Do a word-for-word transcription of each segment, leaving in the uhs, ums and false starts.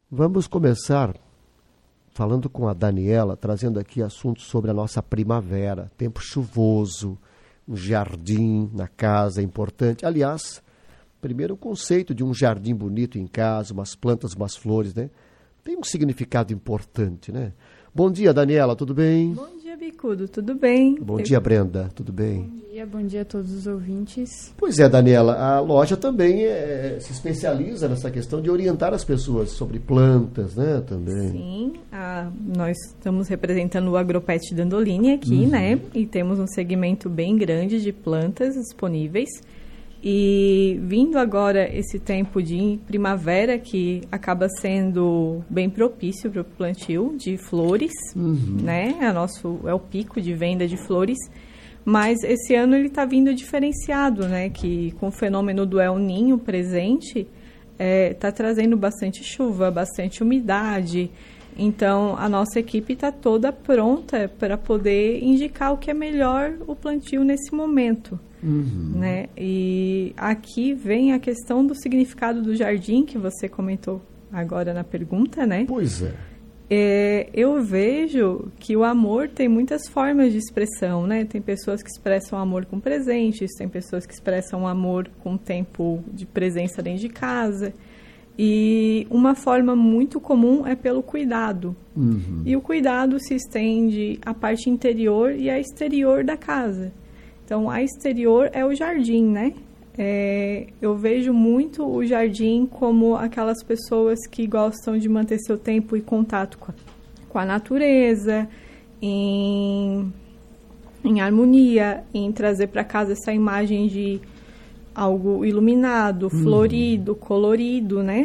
Vamos começar falando com a Daniela, trazendo aqui assuntos sobre a nossa primavera, tempo chuvoso, um jardim na casa é importante. Aliás, primeiro o conceito de um jardim bonito em casa, umas plantas, umas flores, né? Tem um significado importante, né? Bom dia, Daniela, tudo bem? Bom dia, Bicudo, tudo bem? Bom Eu... dia, Brenda, tudo bem? Bom dia, bom dia a todos os ouvintes. Pois é, Daniela, a loja também é, se especializa nessa questão de orientar as pessoas sobre plantas, né, também. Sim, a, nós estamos representando o Agropet Dandolini aqui, uhum. né, e temos um segmento bem grande de plantas disponíveis. E vindo agora esse tempo de primavera, que acaba sendo bem propício para o plantio de flores, uhum. né? É, nosso, é o pico de venda de flores. Mas esse ano ele está vindo diferenciado, né? Que com o fenômeno do El Niño presente, está é, trazendo bastante chuva, bastante umidade. Então, a nossa equipe está toda pronta para poder indicar o que é melhor o plantio nesse momento. Uhum. Né? E aqui vem a questão do significado do jardim, que você comentou agora na pergunta, né? Pois é. É, eu vejo que o amor tem muitas formas de expressão, né? Tem pessoas que expressam amor com presentes, tem pessoas que expressam amor com tempo de presença dentro de casa. E uma forma muito comum é pelo cuidado. Uhum. E o cuidado se estende à parte interior e à exterior da casa. Então, a exterior é o jardim, né? É, eu vejo muito o jardim como aquelas pessoas que gostam de manter seu tempo e contato com a, com a natureza, em, em harmonia, em trazer para casa essa imagem de algo iluminado, uhum. florido, colorido, né?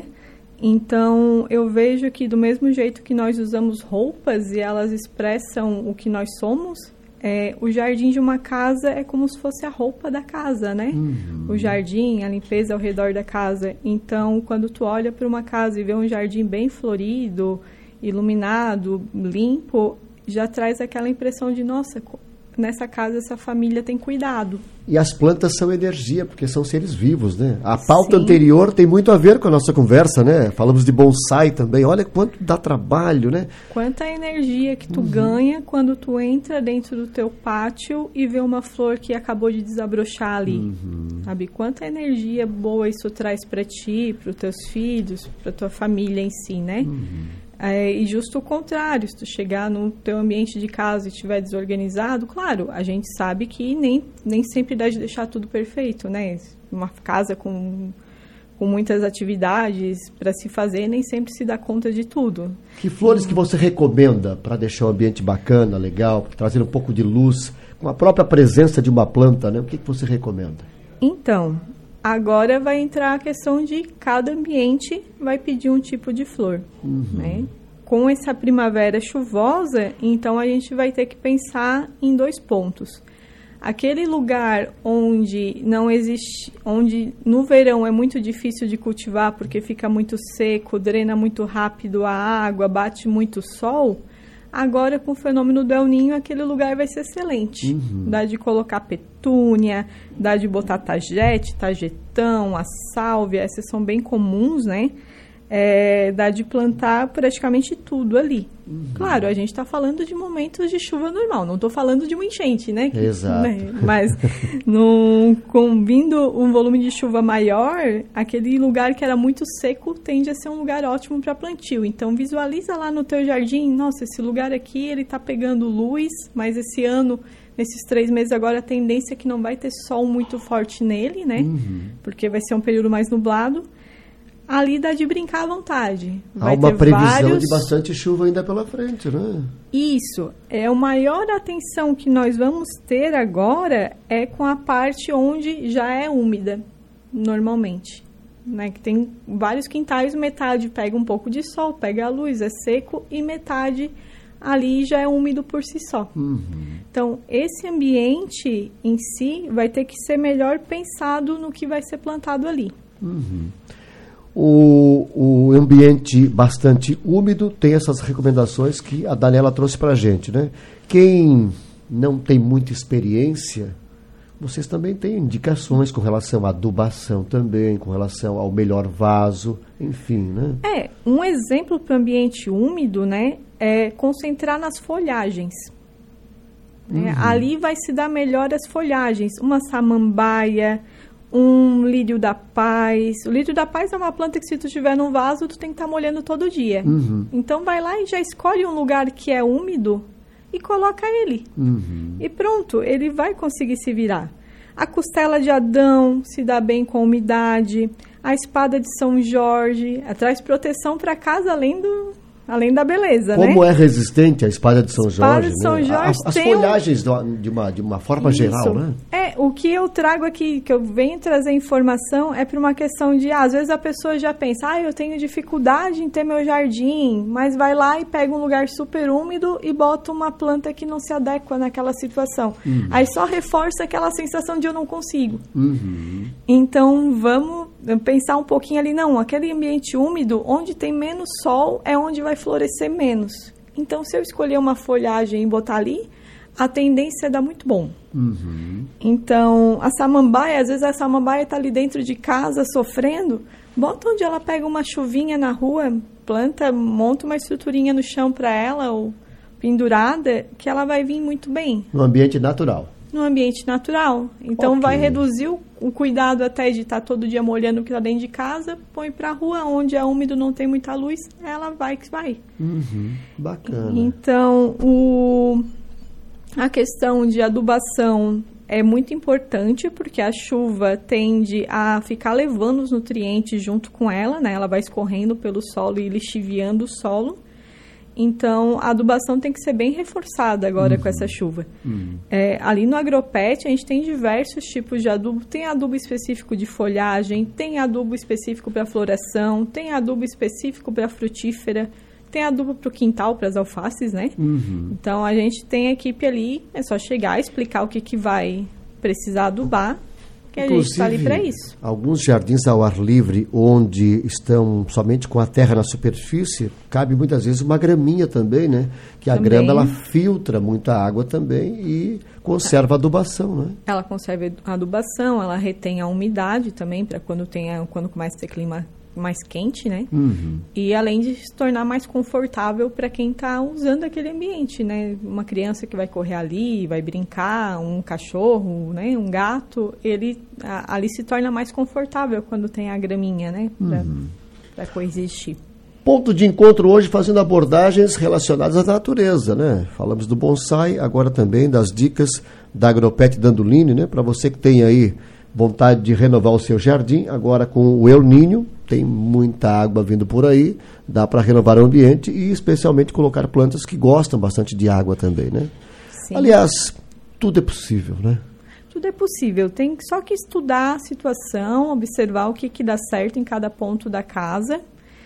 Então, eu vejo que do mesmo jeito que nós usamos roupas e elas expressam o que nós somos, é, o jardim de uma casa é como se fosse a roupa da casa, né? Uhum. O jardim, a limpeza ao redor da casa. Então, quando tu olha para uma casa e vê um jardim bem florido, iluminado, limpo, já traz aquela impressão de, nossa, nessa casa essa família tem cuidado. E as plantas são energia, porque são seres vivos, né? A pauta Sim. anterior tem muito a ver com a nossa conversa, né? Falamos de bonsai também. Olha quanto dá trabalho, né? Quanta energia que tu uhum. ganha quando tu entra dentro do teu pátio e vê uma flor que acabou de desabrochar ali. Uhum. Sabe? Quanta energia boa isso traz para ti, para os teus filhos, para tua família em si, né? Uhum. É, e justo o contrário, se tu chegar no teu ambiente de casa e estiver desorganizado, claro, a gente sabe que nem, nem sempre dá de deixar tudo perfeito, né? Uma casa com, com muitas atividades para se fazer, nem sempre se dá conta de tudo. Que flores e... que você recomenda para deixar o ambiente bacana, legal, trazer um pouco de luz, com a própria presença de uma planta, né? O que, que você recomenda? Então, agora vai entrar a questão de cada ambiente vai pedir um tipo de flor, uhum. né? Com essa primavera chuvosa, então a gente vai ter que pensar em dois pontos. Aquele lugar onde não existe, onde no verão é muito difícil de cultivar porque fica muito seco, drena muito rápido a água, bate muito sol. Agora, com o fenômeno do El Niño, aquele lugar vai ser excelente. Uhum. Dá de colocar petúnia, dá de botar tagete, tagetão, a sálvia, essas são bem comuns, né? É, dá de plantar praticamente tudo ali. Uhum. Claro, a gente está falando de momentos de chuva normal, não estou falando de uma enchente, né? Que, Exato. Né? Mas, no, com vindo um volume de chuva maior, aquele lugar que era muito seco tende a ser um lugar ótimo para plantio. Então, visualiza lá no teu jardim, nossa, esse lugar aqui, ele está pegando luz, mas esse ano, nesses três meses agora, a tendência é que não vai ter sol muito forte nele, né? Uhum. Porque vai ser um período mais nublado. Ali dá de brincar à vontade. Vai Há uma ter previsão vários... de bastante chuva ainda pela frente, né? Isso. É, a maior atenção que nós vamos ter agora é com a parte onde já é úmida, normalmente. Né? Que tem vários quintais, metade pega um pouco de sol, pega a luz, é seco, e metade ali já é úmido por si só. Uhum. Então, esse ambiente em si vai ter que ser melhor pensado no que vai ser plantado ali. Uhum. O, o ambiente bastante úmido tem essas recomendações que a Daniela trouxe para a gente, né? Quem não tem muita experiência Vocês também têm indicações com relação à adubação também, com relação ao melhor vaso, enfim, né? É, um exemplo para o ambiente úmido, né, é concentrar nas folhagens. Uhum. É, ali vai se dar melhor as folhagens. Uma samambaia, um lírio da paz. O lírio da paz é uma planta que se tu tiver num vaso, tu tem que estar tá molhando todo dia. Uhum. Então vai lá e já escolhe um lugar que é úmido e coloca ele. Uhum. E pronto, ele vai conseguir se virar. A costela de Adão se dá bem com umidade. A espada de São Jorge traz proteção para casa além do... além da beleza, Como né? Como é resistente a espada de São espada Jorge, de São né? Jorge As, as tem folhagens um... de, uma, de uma forma Isso. geral, né? É, o que eu trago aqui, que eu venho trazer informação, é para uma questão de, ah, às vezes a pessoa já pensa, ah, eu tenho dificuldade em ter meu jardim, mas vai lá e pega um lugar super úmido e bota uma planta que não se adequa naquela situação. Uhum. Aí só reforça aquela sensação de eu não consigo. Uhum. Então, vamos pensar um pouquinho ali, não, aquele ambiente úmido, onde tem menos sol, é onde vai florescer menos. Então, se eu escolher uma folhagem e botar ali, a tendência é dar muito bom. Uhum. Então, a samambaia, às vezes a samambaia está ali dentro de casa sofrendo, bota onde ela pega uma chuvinha na rua, planta, monta uma estruturinha no chão para ela, ou pendurada, que ela vai vir muito bem. No ambiente natural. No ambiente natural. Então, okay. vai reduzir o, o cuidado até de estar tá todo dia molhando o que está dentro de casa, põe para a rua, onde é úmido, não tem muita luz, ela vai que vai. Uhum. Bacana. Então, o... a questão de adubação é muito importante, porque a chuva tende a ficar levando os nutrientes junto com ela, né? Ela vai escorrendo pelo solo e lixiviando o solo. Então, a adubação tem que ser bem reforçada agora uhum. com essa chuva. Uhum. É, ali no Agropet, a gente tem diversos tipos de adubo. Tem adubo específico de folhagem, tem adubo específico para floração, tem adubo específico para frutífera, tem adubo para o quintal, para as alfaces, né? Uhum. Então, a gente tem a equipe ali, é só chegar, explicar o que, que vai precisar adubar, que a gente está ali para isso. Alguns jardins ao ar livre, onde estão somente com a terra na superfície, cabe muitas vezes uma graminha também, né? Que a também. grama, ela filtra muita água também e conserva a adubação, né? Ela conserva a adubação, ela retém a umidade também, para quando, tenha, quando começa a ter clima mais quente, né? Uhum. E além de se tornar mais confortável para quem está usando aquele ambiente, né? Uma criança que vai correr ali, vai brincar, um cachorro, né? Um gato, ele a, ali se torna mais confortável quando tem a graminha, né? Para uhum. coexistir. Ponto de encontro hoje fazendo abordagens relacionadas à natureza, né? Falamos do bonsai, agora também das dicas da Agropet Dandolini, né? Para você que tem aí vontade de renovar o seu jardim, agora com o El Niño, tem muita água vindo por aí, dá para renovar o ambiente e especialmente colocar plantas que gostam bastante de água também, né? Sim. Aliás, tudo é possível, né? Tudo é possível, tem só que estudar a situação, observar o que, que dá certo em cada ponto da casa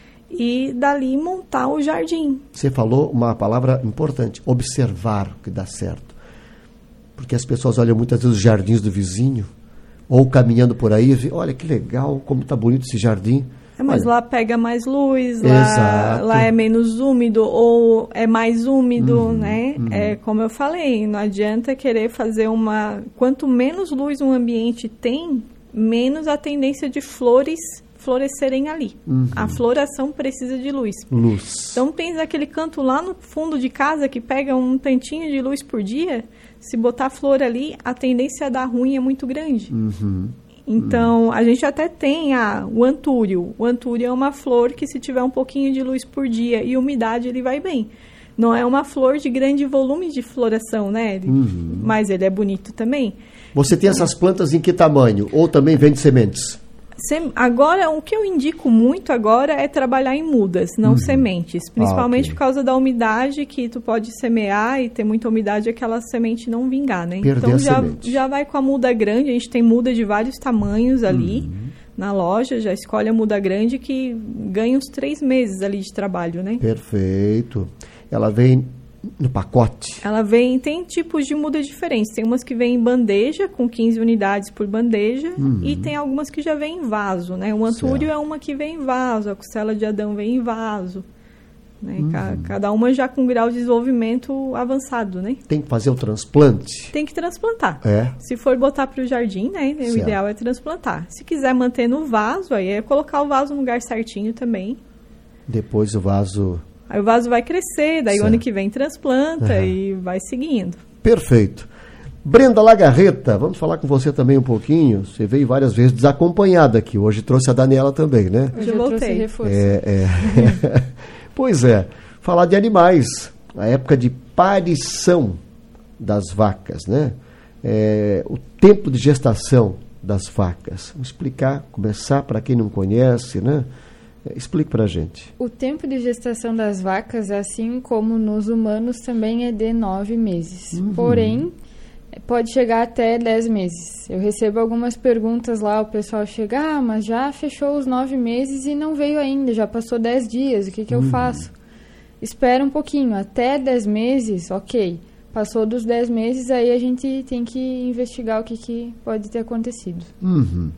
e dali montar o jardim. Você falou uma palavra importante, observar o que dá certo. Porque as pessoas olham muitas vezes os jardins do vizinho, ou caminhando por aí, olha que legal, como está bonito esse jardim. É, mas olha, lá pega mais luz, lá, lá é menos úmido ou é mais úmido, uhum, né? Uhum. É, como eu falei, não adianta querer fazer uma... Quanto menos luz um ambiente tem, menos a tendência de flores florescerem ali. Uhum. A floração precisa de luz. Luz. Então, pensa aquele canto lá no fundo de casa que pega um tantinho de luz por dia, se botar flor ali, a tendência a dar ruim é muito grande. Uhum. Então, uhum. a gente até tem ah, o antúrio. O antúrio é uma flor que se tiver um pouquinho de luz por dia e umidade, ele vai bem. Não é uma flor de grande volume de floração, né? Ele, uhum. Mas ele é bonito também. Você tem essas plantas em que tamanho? Ou também vende sementes? Agora, o que eu indico muito agora é trabalhar em mudas, não uhum. sementes. Principalmente ah, okay. por causa da umidade, que tu pode semear e ter muita umidade e aquela semente não vingar, né? Perder então, a já, semente. já vai com a muda grande. A gente tem muda de vários tamanhos ali uhum. na loja. Já escolhe a muda grande que ganha uns três meses ali de trabalho, né? Perfeito. Ela vem no pacote? Ela vem, tem tipos de muda diferentes. Tem umas que vêm em bandeja, com quinze unidades por bandeja, uhum. e tem algumas que já vêm em vaso, né? O antúrio certo. É uma que vem em vaso, a costela de Adão vem em vaso. Né? Uhum. Cada uma já com grau de desenvolvimento avançado, né? Tem que fazer o transplante? Tem que transplantar. É. Se for botar para o jardim, né? O Certo. ideal é transplantar. Se quiser manter no vaso, aí é colocar o vaso no lugar certinho também. Depois o vaso... Aí o vaso vai crescer, daí Certo. o ano que vem transplanta Uhum. e vai seguindo. Perfeito. Brenda Lagarreta, vamos falar com você também um pouquinho. Você veio várias vezes desacompanhada aqui. Hoje trouxe a Daniela também, né? Hoje eu voltei. trouxe reforço. É, é. Pois é, falar de animais, a época de parição das vacas, né? É, o tempo de gestação das vacas. Vamos explicar, começar para quem não conhece, né? É, explique para a gente. O tempo de gestação das vacas, assim como nos humanos, também é de nove meses. Uhum. Porém, pode chegar até dez meses. Eu recebo algumas perguntas lá, o pessoal chega, ah, mas já fechou os nove meses e não veio ainda, já passou dez dias, o que, que eu Uhum. faço? Espera um pouquinho, até dez meses, ok. Passou dos dez meses, aí a gente tem que investigar o que, que pode ter acontecido. Uhum.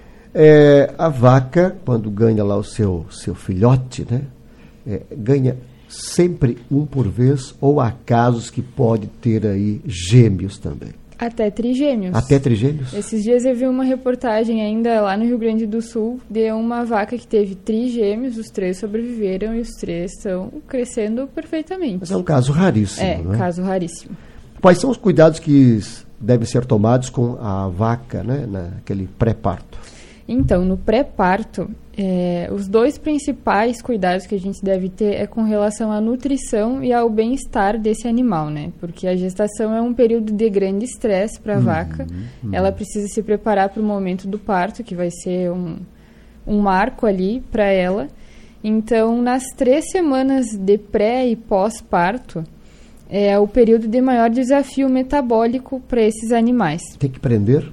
É, a vaca, quando ganha lá o seu, seu filhote, né? É, ganha sempre um por vez, ou há casos que pode ter aí gêmeos também? Até trigêmeos. Até trigêmeos? Esses dias eu vi uma reportagem ainda lá no Rio Grande do Sul de uma vaca que teve trigêmeos, os três sobreviveram e os três estão crescendo perfeitamente. Mas é um caso raríssimo, É, não é? caso raríssimo. Quais são os cuidados que s- devem ser tomados com a vaca, né? Naquele pré-parto? Então, no pré-parto, é, os dois principais cuidados que a gente deve ter é com relação à nutrição e ao bem-estar desse animal, né? Porque a gestação é um período de grande estresse para a Uhum, vaca. uhum. Ela precisa se preparar para o momento do parto, que vai ser um, um marco ali para ela. Então, nas três semanas de pré e pós-parto, é o período de maior desafio metabólico para esses animais. Tem que prender?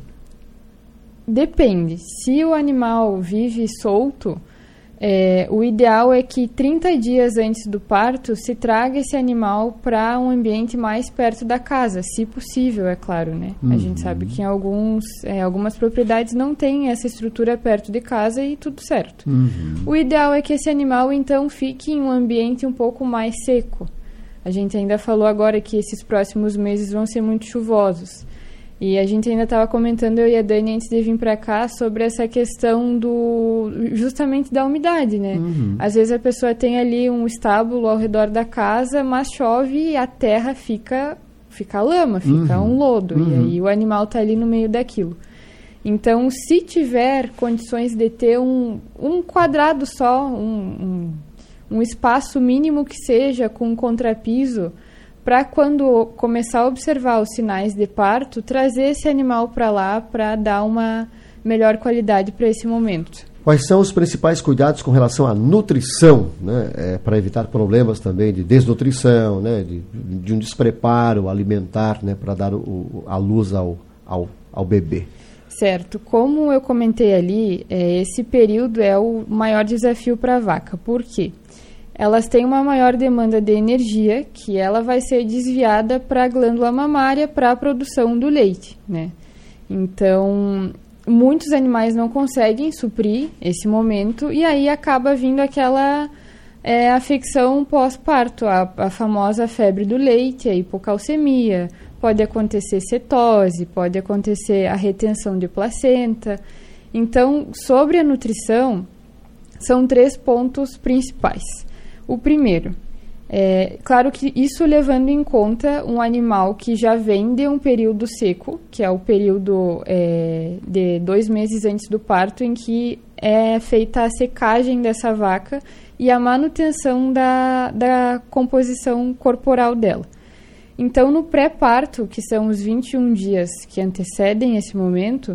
Depende. Se o animal vive solto, é, o ideal é que trinta dias antes do parto se traga esse animal para um ambiente mais perto da casa, se possível, é claro, né? Uhum. A gente sabe que em alguns, é, algumas propriedades não tem essa estrutura perto de casa e tudo certo. Uhum. O ideal é que esse animal, então, fique em um ambiente um pouco mais seco. A gente ainda falou agora que esses próximos meses vão ser muito chuvosos. E a gente ainda estava comentando, eu e a Dani, antes de vir para cá, sobre essa questão do justamente da umidade, né? Uhum. Às vezes a pessoa tem ali um estábulo ao redor da casa, mas chove e a terra fica, fica lama, fica Uhum. um lodo. Uhum. E aí o animal está ali no meio daquilo. Então, se tiver condições de ter um, um quadrado só, um, um, um espaço mínimo que seja com um contrapiso, para quando começar a observar os sinais de parto, trazer esse animal para lá para dar uma melhor qualidade para esse momento. Quais são os principais cuidados com relação à nutrição, né? É, para evitar problemas também de desnutrição, né? de, de um despreparo alimentar, né? Para dar o, a luz ao, ao, ao bebê? Certo. Como eu comentei ali, é, esse período é o maior desafio para a vaca. Por quê? Elas têm uma maior demanda de energia, que ela vai ser desviada para a glândula mamária para a produção do leite, né? Então, muitos animais não conseguem suprir esse momento e aí acaba vindo aquela é, afecção pós-parto, a, a famosa febre do leite, a hipocalcemia, pode acontecer cetose, pode acontecer a retenção de placenta. Então, sobre a nutrição, são três pontos principais. O primeiro, é claro que isso levando em conta um animal que já vem de um período seco, que é o período é, de dois meses antes do parto, em que é feita a secagem dessa vaca e a manutenção da, da composição corporal dela. Então, no pré-parto, que são os vinte e um dias que antecedem esse momento,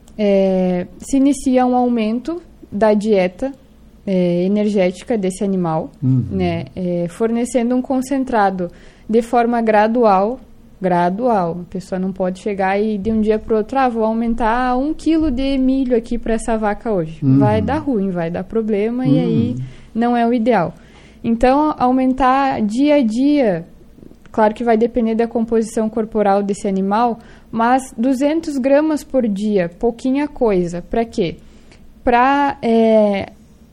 é, se inicia um aumento da dieta É, energética desse animal, Uhum. né, é, fornecendo um concentrado de forma gradual, gradual. A pessoa não pode chegar e de um dia para o outro, ah, vou aumentar um quilo de milho aqui para essa vaca hoje. Uhum. Vai dar ruim, vai dar problema Uhum. e aí não é o ideal. Então, aumentar dia a dia, claro que vai depender da composição corporal desse animal, mas duzentas gramas por dia, pouquinha coisa. Para quê? Para... É,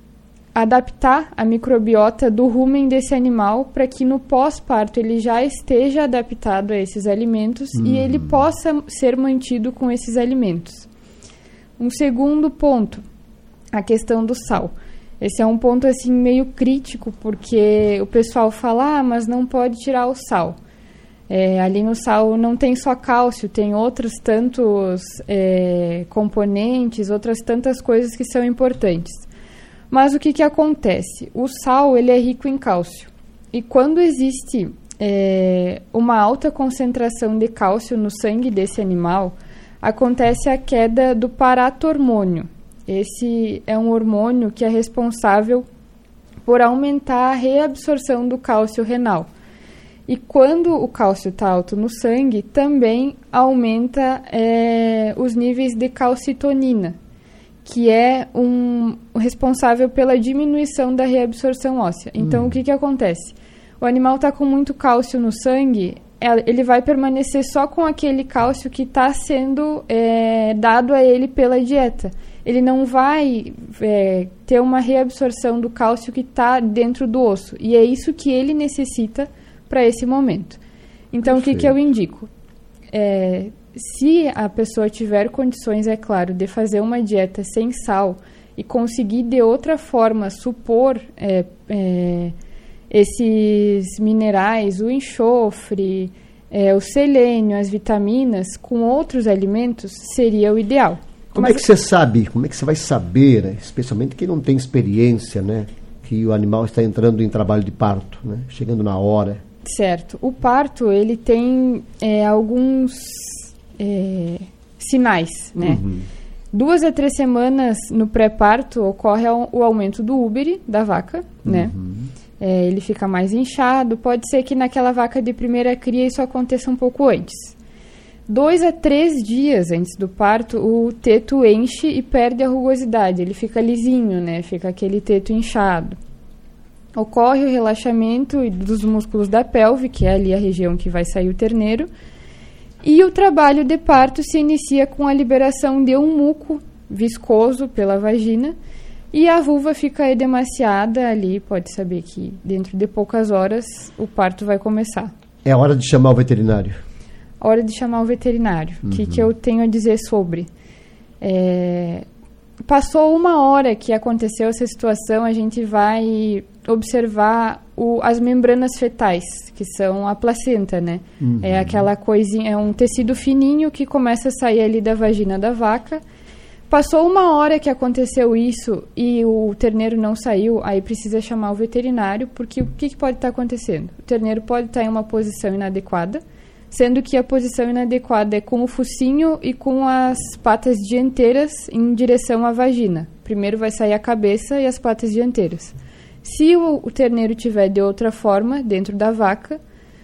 adaptar a microbiota do rumen desse animal para que no pós-parto ele já esteja adaptado a esses alimentos uhum. e ele possa ser mantido com esses alimentos. Um segundo ponto, a questão do sal. Esse é um ponto assim meio crítico, porque o pessoal fala, ah, mas não pode tirar o sal. É, ali no sal não tem só cálcio, tem outros tantos é, componentes, outras tantas coisas que são importantes. Mas o que, que acontece? O sal ele é rico em cálcio. E quando existe é, uma alta concentração de cálcio no sangue desse animal, acontece a queda do paratormônio. Esse é um hormônio que é responsável por aumentar a reabsorção do cálcio renal. E quando o cálcio está alto no sangue, também aumenta é, os níveis de calcitonina, que é um responsável pela diminuição da reabsorção óssea. Então, hum. o que, que acontece? O animal está com muito cálcio no sangue, ele vai permanecer só com aquele cálcio que está sendo é, dado a ele pela dieta. Ele não vai é, ter uma reabsorção do cálcio que está dentro do osso. E é isso que ele necessita para esse momento. Então, Perfeito. O que, que eu indico? É, se a pessoa tiver condições, é claro, de fazer uma dieta sem sal e conseguir de outra forma supor é, é, esses minerais, o enxofre, é, o selênio, as vitaminas, com outros alimentos, seria o ideal. Como Mas... é que você sabe, como é que você vai saber, né, especialmente quem não tem experiência, né, que o animal está entrando em trabalho de parto, né, chegando na hora? Certo. O parto, ele tem é, alguns é, sinais, né? Uhum. Duas a três semanas no pré-parto ocorre o aumento do úbere da vaca, uhum. né? É, ele fica mais inchado. Pode ser que naquela vaca de primeira cria isso aconteça um pouco antes. Dois a três dias antes do parto, o teto enche e perde a rugosidade. Ele fica lisinho, né? Fica aquele teto inchado. Ocorre o relaxamento dos músculos da pelve, que é ali a região que vai sair o terneiro. E o trabalho de parto se inicia com a liberação de um muco viscoso pela vagina. E a vulva fica edemaciada ali, pode saber que dentro de poucas horas o parto vai começar. É a hora de chamar o veterinário. A hora de chamar o veterinário. O uhum. que, que eu tenho a dizer sobre? É, passou uma hora que aconteceu essa situação, a gente vai observar o, as membranas fetais, que são a placenta, né? Uhum. É aquela coisinha, é um tecido fininho que começa a sair ali da vagina da vaca. Passou uma hora que aconteceu isso e o terneiro não saiu, aí precisa chamar o veterinário, porque o que, que pode estar acontecendo? O terneiro pode estar em uma posição inadequada, sendo que a posição inadequada é com o focinho e com as patas dianteiras em direção à vagina. Primeiro vai sair a cabeça e as patas dianteiras. Se o, o terneiro tiver de outra forma dentro da vaca,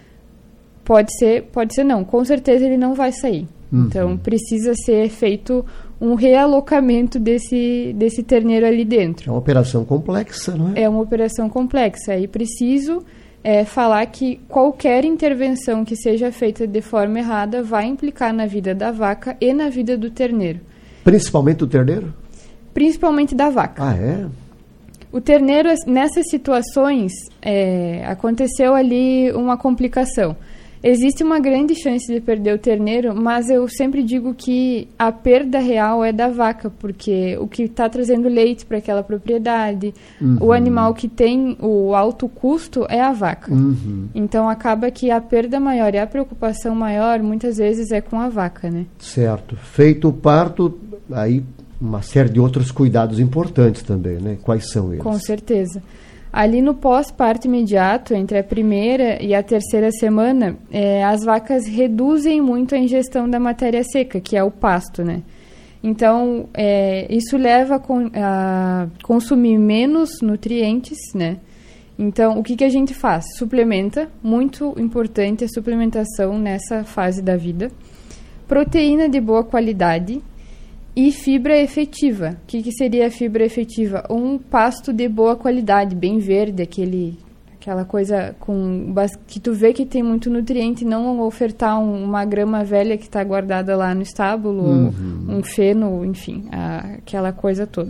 pode ser, pode ser não, com certeza ele não vai sair. Uhum. Então precisa ser feito um realocamento desse, desse terneiro ali dentro. É uma operação complexa, não é? É uma operação complexa e preciso é, falar que qualquer intervenção que seja feita de forma errada vai implicar na vida da vaca e na vida do terneiro. Principalmente do terneiro? Principalmente da vaca. Ah, é? O terneiro, nessas situações, é, aconteceu ali uma complicação. Existe uma grande chance de perder o terneiro, mas eu sempre digo que a perda real é da vaca, porque o que está trazendo leite para aquela propriedade, uhum. o animal que tem o alto custo é a vaca. Uhum. Então, acaba que a perda maior e a preocupação maior, muitas vezes, é com a vaca, né? Certo. Feito o parto, aí uma série de outros cuidados importantes também, né? Quais são eles? Com certeza. Ali no pós-parto imediato, entre a primeira e a terceira semana, é, as vacas reduzem muito a ingestão da matéria seca, que é o pasto, né? Então, é, isso leva a, con- a consumir menos nutrientes, né? Então, o que, que a gente faz? Suplementa, muito importante a suplementação nessa fase da vida. Proteína de boa qualidade. E fibra efetiva. O que, que seria a fibra efetiva? Um pasto de boa qualidade, bem verde, aquele, aquela coisa com que tu vê que tem muito nutriente, não ofertar um, uma grama velha que está guardada lá no estábulo, uhum. um feno, enfim, a, aquela coisa toda.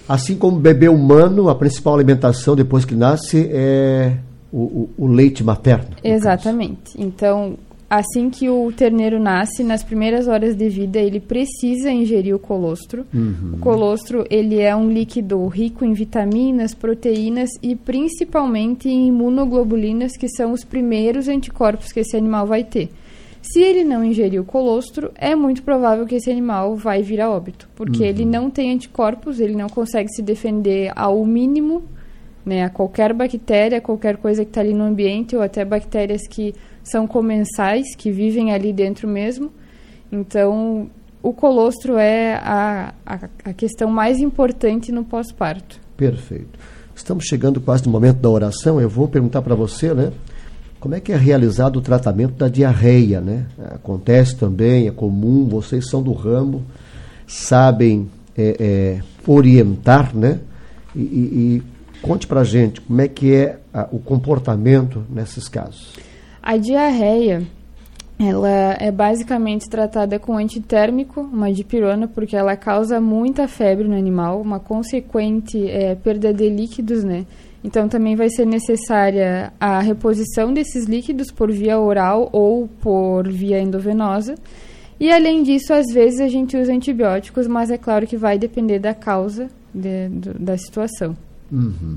Assim como o bebê humano, a principal alimentação depois que nasce é o, o, o leite materno. Exatamente. Então, assim que o terneiro nasce, nas primeiras horas de vida, ele precisa ingerir o colostro. Uhum. O colostro, ele é um líquido rico em vitaminas, proteínas e principalmente em imunoglobulinas, que são os primeiros anticorpos que esse animal vai ter. Se ele não ingerir o colostro, é muito provável que esse animal vai vir a óbito, porque uhum. ele não tem anticorpos, ele não consegue se defender ao mínimo, né, a qualquer bactéria, qualquer coisa que está ali no ambiente, ou até bactérias que são comensais, que vivem ali dentro mesmo. Então, o colostro é a, a, a questão mais importante no pós-parto. Perfeito. Estamos chegando quase no momento da oração. Eu vou perguntar para você, né, como é que é realizado o tratamento da diarreia, né? Acontece também, é comum, vocês são do ramo, sabem é, é, orientar, né? E, e, e conte para a gente como é que é a, o comportamento nesses casos. A diarreia, ela é basicamente tratada com antitérmico, uma dipirona, porque ela causa muita febre no animal, uma consequente é, perda de líquidos, né? Então, também vai ser necessária a reposição desses líquidos por via oral ou por via endovenosa. E, além disso, às vezes a gente usa antibióticos, mas é claro que vai depender da causa de, do, da situação. Uhum.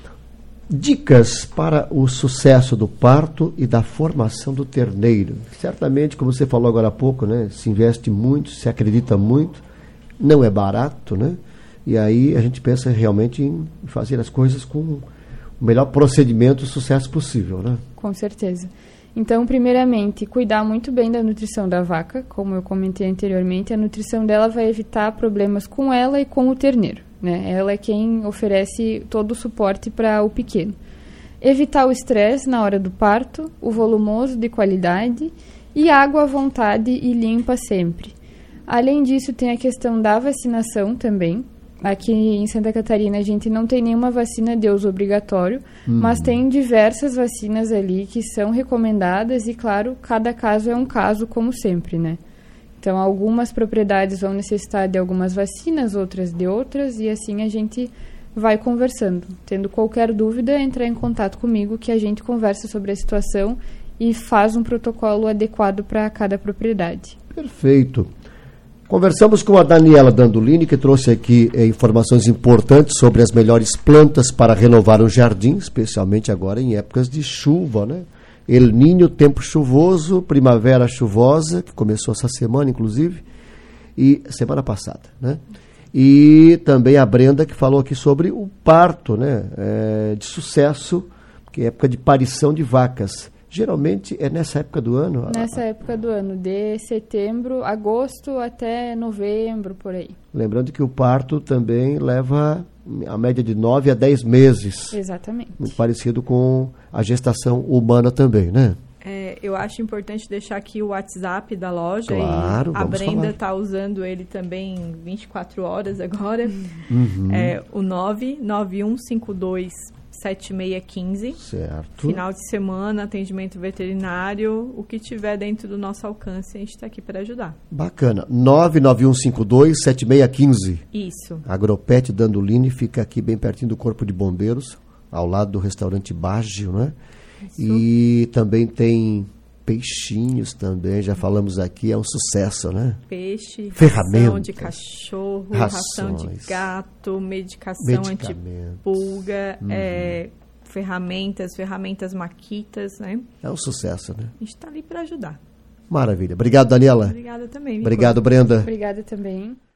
Dicas para o sucesso do parto e da formação do terneiro. Certamente, como você falou agora há pouco, né, se investe muito, se acredita muito, não é barato, né? E aí a gente pensa realmente em fazer as coisas com o melhor procedimento e sucesso possível, né? Com certeza. Então, primeiramente, cuidar muito bem da nutrição da vaca. Como eu comentei anteriormente, a nutrição dela vai evitar problemas com ela e com o terneiro, né? Ela é quem oferece todo o suporte para o pequeno. Evitar o estresse na hora do parto, o volumoso de qualidade e água à vontade e limpa sempre. Além disso, tem a questão da vacinação também. Aqui em Santa Catarina a gente não tem nenhuma vacina de uso obrigatório, uhum. mas tem diversas vacinas ali que são recomendadas e, claro, cada caso é um caso, como sempre, né? Então, algumas propriedades vão necessitar de algumas vacinas, outras de outras, e assim a gente vai conversando. Tendo qualquer dúvida, entrar em contato comigo que a gente conversa sobre a situação e faz um protocolo adequado para cada propriedade. Perfeito. Conversamos com a Daniela Dandolini, que trouxe aqui eh, informações importantes sobre as melhores plantas para renovar o jardim, especialmente agora em épocas de chuva, né? El Niño, tempo chuvoso, primavera chuvosa, que começou essa semana, inclusive, e semana passada, né? E também a Brenda, que falou aqui sobre o parto, né? É, de sucesso, que é época de parição de vacas. Geralmente é nessa época do ano? Nessa época do ano, de setembro, agosto até novembro, por aí. Lembrando que o parto também leva a média de nove a dez meses. Exatamente. Muito parecido com a gestação humana também, né? É, eu acho importante deixar aqui o WhatsApp da loja. Claro, e a vamos Brenda falar. está usando ele também vinte e quatro horas agora. Uhum. É o nove nove um cinco dois sete seis um cinco. Certo. Final de semana, atendimento veterinário, o que tiver dentro do nosso alcance, a gente está aqui para ajudar. Bacana. nove nove um cinco dois sete seis um cinco. Isso. Agropet Dandolini fica aqui bem pertinho do Corpo de Bombeiros, ao lado do restaurante Baggio, né? Isso. E também tem peixinhos também, já falamos aqui, é um sucesso, né? Peixe, ferramentas, ração de cachorro, rações, ração de gato, medicação antipulga, uhum. é, ferramentas, ferramentas maquitas, né? É um sucesso, né? A gente está ali para ajudar. Maravilha. Obrigado, Daniela. Obrigada também. Obrigado, Brenda. Obrigada também.